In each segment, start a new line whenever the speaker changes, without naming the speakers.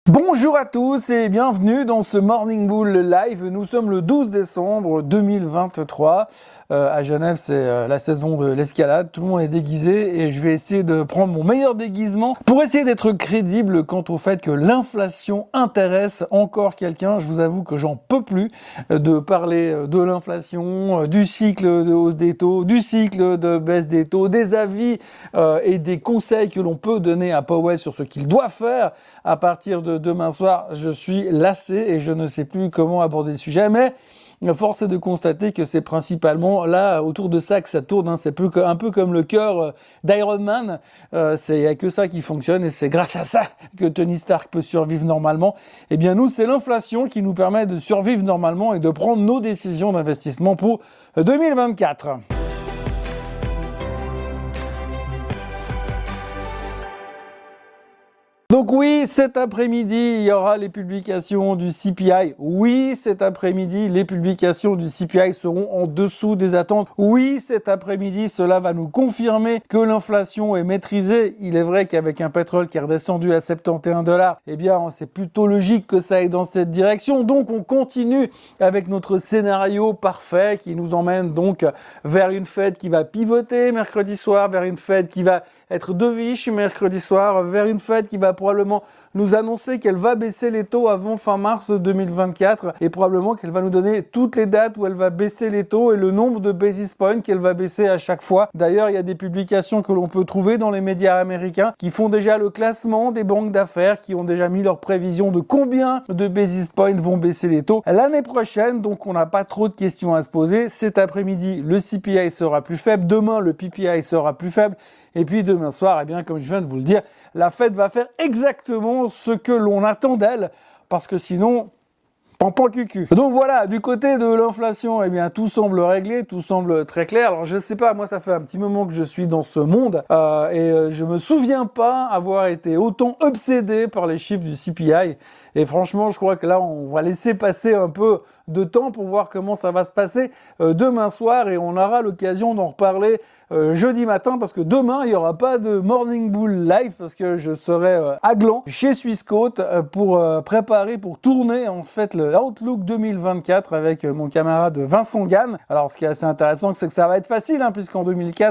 Bonjour à tous et bienvenue dans ce Morning Bull Live. Nous sommes le 12 décembre 2023. À Genève, c'est la saison de l'escalade. Tout le monde est déguisé et je vais essayer de prendre mon meilleur déguisement pour essayer d'être crédible quant au fait que l'inflation intéresse encore quelqu'un. Je vous avoue que j'en peux plus de parler de l'inflation, du cycle de hausse des taux, du cycle de baisse des taux, des avis et des conseils que l'on peut donner à Powell sur ce qu'il doit faire à partir de demain soir. Je suis lassé et je ne sais plus comment aborder le sujet, mais force est de constater que c'est principalement là, autour de ça que ça tourne. Hein. C'est un peu comme le cœur d'Iron Man. Il n'y a que ça qui fonctionne et c'est grâce à ça que Tony Stark peut survivre normalement. Eh bien, nous, c'est l'inflation qui nous permet de survivre normalement et de prendre nos décisions d'investissement pour 2024. Donc oui, cet après-midi, il y aura les publications du CPI. Oui, cet après-midi, les publications du CPI seront en dessous des attentes. Oui, cet après-midi, cela va nous confirmer que l'inflation est maîtrisée. Il est vrai qu'avec un pétrole qui est redescendu à 71 $, eh bien, c'est plutôt logique que ça aille dans cette direction. Donc, on continue avec notre scénario parfait qui nous emmène donc vers une Fed qui va pivoter mercredi soir, vers une Fed qui va être dovish mercredi soir, vers une Fed qui va probablement nous annoncer qu'elle va baisser les taux avant fin mars 2024 et probablement qu'elle va nous donner toutes les dates où elle va baisser les taux et le nombre de basis points qu'elle va baisser à chaque fois. D'ailleurs, il y a des publications que l'on peut trouver dans les médias américains qui font déjà le classement des banques d'affaires, qui ont déjà mis leurs prévisions de combien de basis points vont baisser les taux l'année prochaine. Donc, on n'a pas trop de questions à se poser. Cet après-midi, le CPI sera plus faible. Demain, le PPI sera plus faible. Et puis demain soir, eh bien, comme je viens de vous le dire, la Fed va faire exactement ce que l'on attend d'elle, parce que sinon, pampan cucu. Donc voilà, du côté de l'inflation, eh bien, tout semble réglé, tout semble très clair. Alors je ne sais pas, moi ça fait un petit moment que je suis dans ce monde et je me souviens pas avoir été autant obsédé par les chiffres du CPI. Et franchement, je crois que là, on va laisser passer un peu de temps pour voir comment ça va se passer demain soir et on aura l'occasion d'en reparler jeudi matin parce que demain, il n'y aura pas de Morning Bull Live parce que je serai à Gland chez Swissquote pour préparer, pour tourner en fait le Outlook 2024 avec mon camarade Vincent Gann. Alors, ce qui est assez intéressant, c'est que ça va être facile hein, puisqu'en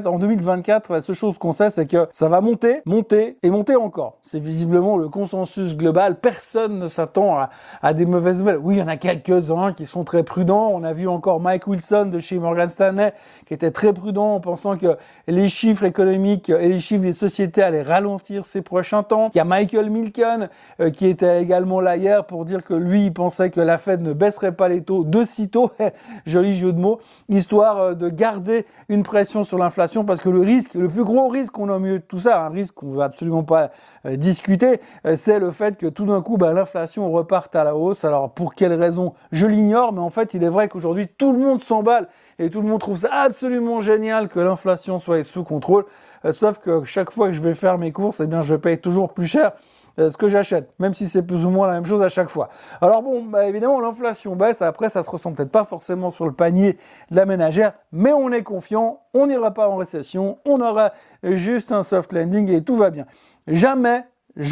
2024, la seule chose qu'on sait, c'est que ça va monter, monter et monter encore. C'est visiblement le consensus global. Personne ne s'attend à des mauvaises nouvelles. Oui, il y en a quelques-uns qui sont très prudents. On a vu encore Mike Wilson de chez Morgan Stanley qui était très prudent en pensant que les chiffres économiques et les chiffres des sociétés allaient ralentir ces prochains temps. Il y a Michael Milken qui était également là hier pour dire que lui, il pensait que la Fed ne baisserait pas les taux de sitôt, joli jeu de mots, histoire de garder une pression sur l'inflation parce que le plus gros risque qu'on a au milieu de tout ça, un risque qu'on ne veut absolument pas discuter, c'est le fait que tout d'un coup, l'inflation reparte à la hausse. Alors, pour quelles raisons, je l'ignore, mais en fait, il est vrai qu'aujourd'hui, tout le monde s'emballe et tout le monde trouve ça absolument génial que l'inflation soit sous contrôle. Sauf que chaque fois que je vais faire mes courses, eh bien, je paye toujours plus cher ce que j'achète, même si c'est plus ou moins la même chose à chaque fois. Alors bon, évidemment, l'inflation baisse. Après, ça se ressent peut-être pas forcément sur le panier de la ménagère, mais on est confiant, on n'ira pas en récession, on aura juste un soft landing et tout va bien. Jamais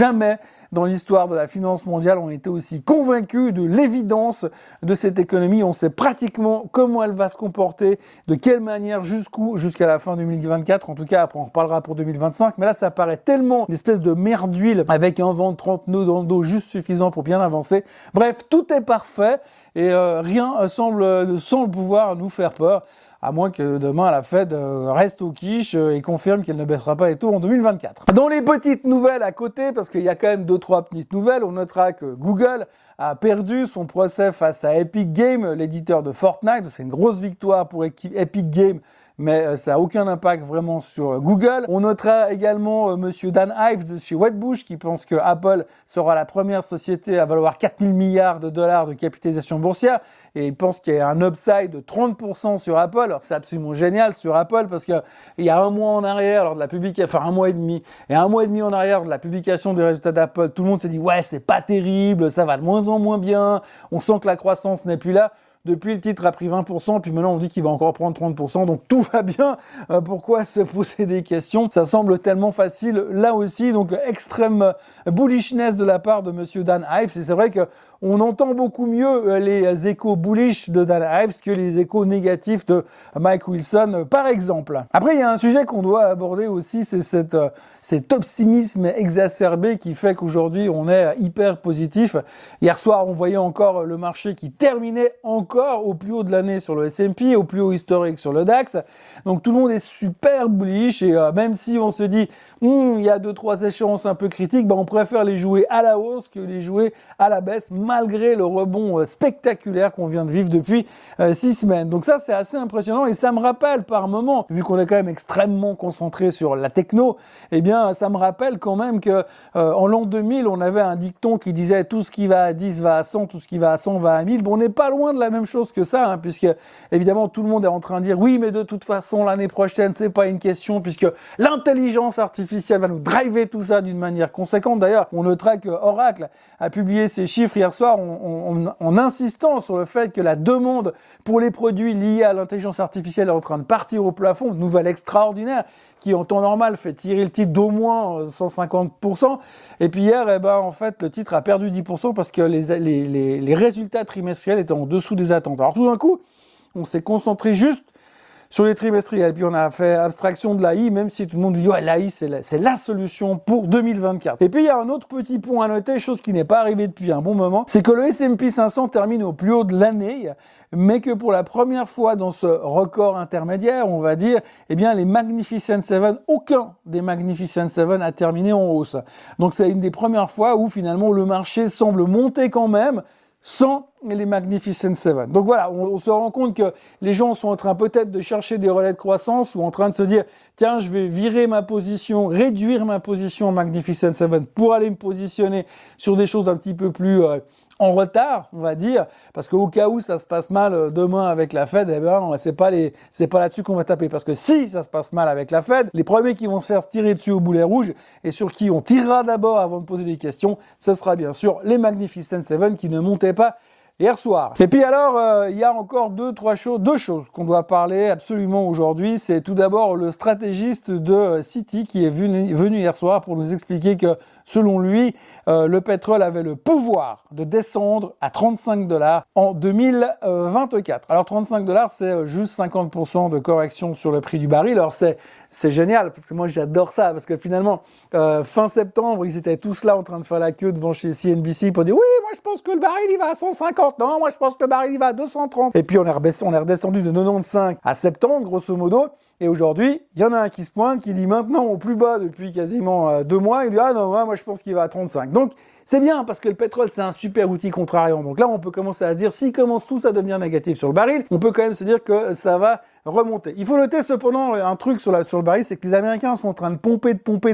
dans l'histoire de la finance mondiale, on était aussi convaincus de l'évidence de cette économie. On sait pratiquement comment elle va se comporter, de quelle manière, jusqu'à la fin 2024. En tout cas, après on reparlera pour 2025. Mais là, ça paraît tellement une espèce de mer d'huile avec un vent de 30 nœuds dans le dos juste suffisant pour bien avancer. Bref, tout est parfait et rien semble sans pouvoir nous faire peur. À moins que demain la Fed reste au quiche et confirme qu'elle ne baissera pas les taux en 2024. Dans les petites nouvelles à côté, parce qu'il y a quand même 2-3 petites nouvelles, on notera que Google a perdu son procès face à Epic Games, l'éditeur de Fortnite. C'est une grosse victoire pour Epic Games, mais ça n'a aucun impact vraiment sur Google. On notera également Monsieur Dan Ives de chez Wedbush qui pense que Apple sera la première société à valoir 4000 milliards de dollars de capitalisation boursière et il pense qu'il y a un upside de 30% sur Apple. Alors c'est absolument génial sur Apple parce que il y a un mois en arrière, lors de la publication, enfin un mois et demi en arrière de la publication des résultats d'Apple, tout le monde s'est dit ouais c'est pas terrible, ça va de moins en moins bien, on sent que la croissance n'est plus là. Depuis, le titre a pris 20%, puis maintenant on dit qu'il va encore prendre 30%, donc tout va bien. Pourquoi se poser des questions? Ça semble tellement facile là aussi, donc extrême bullishness de la part de monsieur Dan Ives, et c'est vrai que on entend beaucoup mieux les échos bullish de Dan Ives que les échos négatifs de Mike Wilson, par exemple. Après, il y a un sujet qu'on doit aborder aussi, c'est cet optimisme exacerbé qui fait qu'aujourd'hui, on est hyper positif. Hier soir, on voyait encore le marché qui terminait encore au plus haut de l'année sur le S&P, au plus haut historique sur le DAX. Donc, tout le monde est super bullish et même si on se dit, il y a 2-3 échéances un peu critiques, on préfère les jouer à la hausse que les jouer à la baisse, malgré le rebond spectaculaire qu'on vient de vivre depuis 6 semaines. Donc ça, c'est assez impressionnant et ça me rappelle par moment, vu qu'on est quand même extrêmement concentré sur la techno, eh bien, ça me rappelle quand même que en l'an 2000, on avait un dicton qui disait tout ce qui va à 10 va à 100, tout ce qui va à 100 va à 1000. Bon, on n'est pas loin de la même chose que ça, puisque évidemment, tout le monde est en train de dire oui, mais de toute façon, l'année prochaine, c'est pas une question, puisque l'intelligence artificielle va nous driver tout ça d'une manière conséquente. D'ailleurs, on notera que Oracle a publié ses chiffres hier soir en insistant sur le fait que la demande pour les produits liés à l'intelligence artificielle est en train de partir au plafond, une nouvelle extraordinaire qui en temps normal fait tirer le titre d'au moins 150%. Et puis hier, en fait, le titre a perdu 10% parce que les résultats trimestriels étaient en dessous des attentes. Alors tout d'un coup, on s'est concentré juste sur les trimestriels, puis on a fait abstraction de l'AI, même si tout le monde dit ouais, l'AI c'est la solution pour 2024. Et puis il y a un autre petit point à noter, chose qui n'est pas arrivée depuis un bon moment, c'est que le S&P 500 termine au plus haut de l'année, mais que pour la première fois dans ce record intermédiaire, on va dire, eh bien les Magnificent Seven, aucun des Magnificent Seven a terminé en hausse. Donc c'est une des premières fois où finalement le marché semble monter quand même, sans les Magnificent Seven. Donc voilà, on se rend compte que les gens sont en train peut-être de chercher des relais de croissance ou en train de se dire tiens, je vais virer ma position, réduire ma position en Magnificent Seven pour aller me positionner sur des choses un petit peu plus en retard, on va dire, parce qu'au cas où ça se passe mal demain avec la Fed, c'est pas là-dessus qu'on va taper, parce que si ça se passe mal avec la Fed, les premiers qui vont se faire tirer dessus au boulet rouge et sur qui on tirera d'abord avant de poser des questions, ce sera bien sûr les Magnificent Seven qui ne montaient pas hier soir. Et puis alors, il y a encore deux choses qu'on doit parler absolument aujourd'hui. C'est tout d'abord le stratégiste de Citi qui est venu hier soir pour nous expliquer que, selon lui, le pétrole avait le pouvoir de descendre à 35 $ en 2024. Alors 35 $, c'est juste 50% de correction sur le prix du baril. Alors c'est génial, parce que moi j'adore ça, parce que finalement, fin septembre, ils étaient tous là en train de faire la queue devant chez CNBC pour dire oui, moi je pense que le baril il va à 150, non, moi je pense que le baril il va à 230. Et puis on est redescendu de 95 à 70, grosso modo, et aujourd'hui, il y en a un qui se pointe, qui dit maintenant au plus bas depuis quasiment 2 mois, il dit ah non, moi je pense qu'il va à 35. Donc c'est bien, parce que le pétrole c'est un super outil contrariant. Donc là on peut commencer à se dire, s'il commence tous à devenir négatif sur le baril, on peut quand même se dire que ça va remonter. Il faut noter cependant un truc sur le baril, c'est que les Américains sont en train de pomper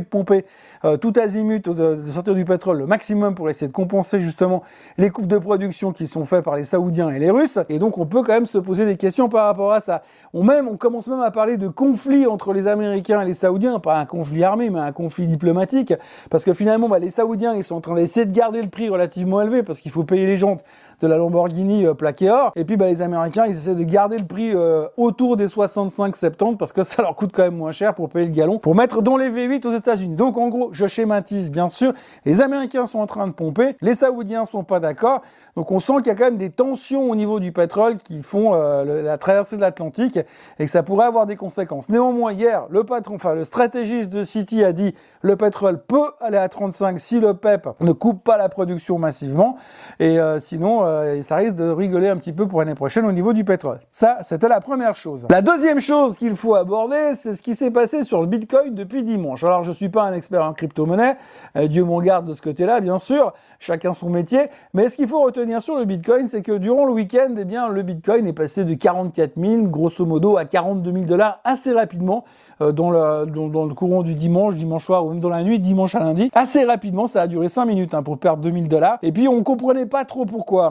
tout azimut de sortir du pétrole le maximum pour essayer de compenser justement les coupes de production qui sont faites par les Saoudiens et les Russes. Et donc on peut quand même se poser des questions par rapport à ça. On commence même à parler de conflit entre les Américains et les Saoudiens, pas un conflit armé, mais un conflit diplomatique, parce que finalement les Saoudiens ils sont en train d'essayer de garder le prix relativement élevé parce qu'il faut payer les jantes de la Lamborghini plaquée or, et puis les Américains ils essaient de garder le prix autour des 65-70 parce que ça leur coûte quand même moins cher pour payer le gallon pour mettre dans les V8 aux États-Unis. Donc en gros, je schématise bien sûr, les Américains sont en train de pomper, les Saoudiens sont pas d'accord, donc on sent qu'il y a quand même des tensions au niveau du pétrole qui font la traversée de l'Atlantique et que ça pourrait avoir des conséquences. Néanmoins hier, le stratégiste de Citi a dit le pétrole peut aller à 35 si le PEP ne coupe pas la production massivement, et sinon ça risque de rigoler un petit peu pour l'année prochaine au niveau du pétrole. Ça, c'était la première chose. La deuxième chose qu'il faut aborder, c'est ce qui s'est passé sur le Bitcoin depuis dimanche. Alors, je suis pas un expert en crypto-monnaie, Dieu m'en garde de ce côté-là, bien sûr, chacun son métier, mais ce qu'il faut retenir sur le Bitcoin, c'est que durant le week-end, eh bien, le Bitcoin est passé de 44 000, grosso modo, à 42 000 $ assez rapidement, dans le courant du dimanche soir, ou même dans la nuit, dimanche à lundi. Assez rapidement, ça a duré 5 minutes pour perdre 2 000 $. Et puis, on comprenait pas trop pourquoi.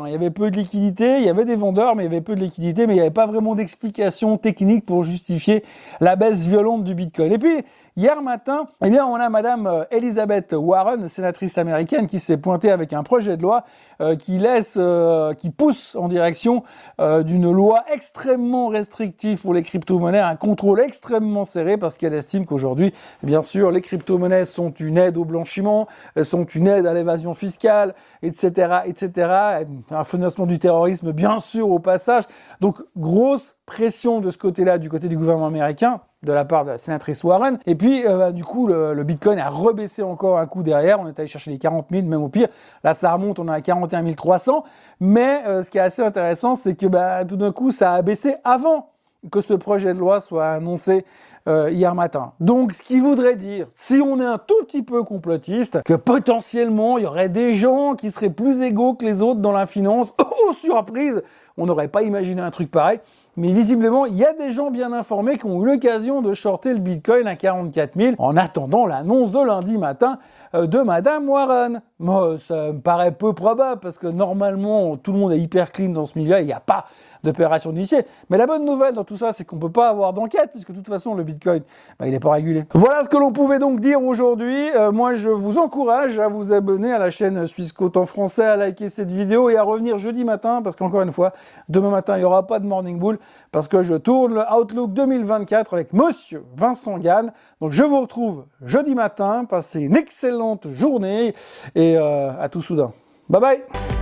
Il y avait peu de liquidités, il y avait des vendeurs, mais il y avait peu de liquidités, mais il n'y avait pas vraiment d'explication technique pour justifier la baisse violente du Bitcoin. Et puis, hier matin, eh bien, on a Madame Elizabeth Warren, sénatrice américaine, qui s'est pointée avec un projet de loi qui pousse en direction d'une loi extrêmement restrictive pour les crypto-monnaies, un contrôle extrêmement serré, parce qu'elle estime qu'aujourd'hui, bien sûr, les crypto-monnaies sont une aide au blanchiment, sont une aide à l'évasion fiscale, etc., etc., un financement du terrorisme, bien sûr, au passage. Donc, grosse pression de ce côté-là, du côté du gouvernement américain, de la part de la sénatrice Warren. Et puis, du coup, le Bitcoin a rebaissé encore un coup derrière. On est allé chercher les 40 000, même au pire. Là, ça remonte, on est à 41 300. Mais ce qui est assez intéressant, c'est que tout d'un coup, ça a baissé avant que ce projet de loi soit annoncé hier matin. Donc, ce qui voudrait dire, si on est un tout petit peu complotiste, que potentiellement, il y aurait des gens qui seraient plus égaux que les autres dans la finance. Oh, surprise! On n'aurait pas imaginé un truc pareil. Mais visiblement, il y a des gens bien informés qui ont eu l'occasion de shorter le Bitcoin à 44 000 en attendant l'annonce de lundi matin de Madame Warren. Moi, ça me paraît peu probable parce que normalement, tout le monde est hyper clean dans ce milieu, il n'y a pas d'opération d'initié. Mais la bonne nouvelle dans tout ça, c'est qu'on ne peut pas avoir d'enquête puisque de toute façon, le Bitcoin, il n'est pas régulé. Voilà ce que l'on pouvait donc dire aujourd'hui. Moi, je vous encourage à vous abonner à la chaîne Swissquote en français, à liker cette vidéo et à revenir jeudi matin parce qu'encore une fois, demain matin, il n'y aura pas de Morning Bull parce que je tourne le Outlook 2024 avec Monsieur Vincent Gann. Donc, je vous retrouve jeudi matin. Passez une excellente journée et à tout soudain. Bye bye!